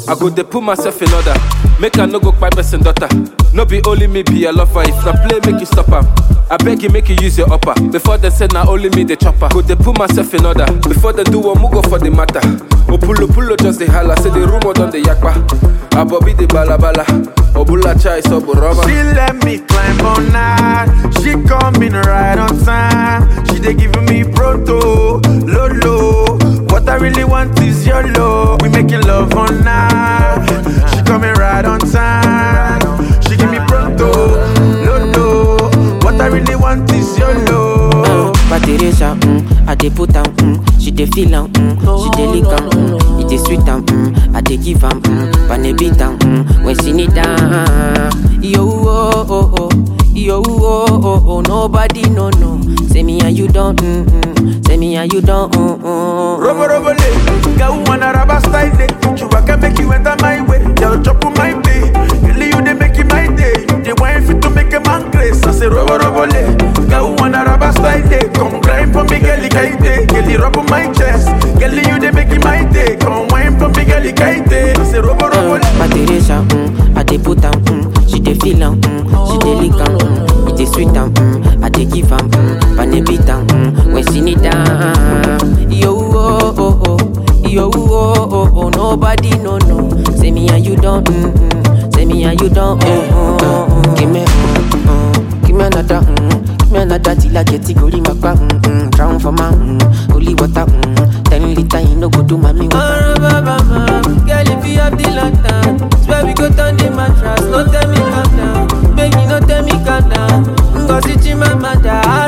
I go dey put myself in order. Make I no go kpai person daughter. No be only me be a lover. If na play, make you stop am. I beg you, make you use your upper. Before they say na only me the chopper. Go dey put myself in order. Before they do one, go for the matter. Pulo just the holla. Say the rumor done the yakpa. Abobi the balabala. Obula chai so buroma. She let me climb on night. She coming right on time. She dey giving me proto, lolo. What I really want is your love. We making love on night. She coming right on time. She give me pronto, lolo. What I really want is your love. Teresa, I dey put am, she dey feel am, she dey lick am, it dey sweet am, I dey give am, pane beat am, when she need am. Yo oh oh oh, yo oh oh oh, nobody no. Say me and you don't, say me and you don't. Robo le, girl wanna rubber style day. You can make you enter my way, girl chop on my day. Girl you dey make it my day, you want fit to make a man grace. I say robo le, girl wanna rubber style day. Come grind for me, girl kaite. Girl rub on my chest, girl you dey make it my day. Come wine for me, girl kaite. I say robo le. Teresa, I dey put am, she dey feel am, she dey lick am, it dey sweet am, I dey give am, pane beat am, when she need am. Yo oh oh oh, yo oh oh oh, nobody no. Say me and you don't, say me and you don't. Give me another, give me another till I get it go in my back. Drown for my holy water, 10 liter you no go do mommy water. Girl, if you have the lantern, swear we go turn the mattress. No tell me calm down, baby, no tell me calm down. Cause it's in my matter.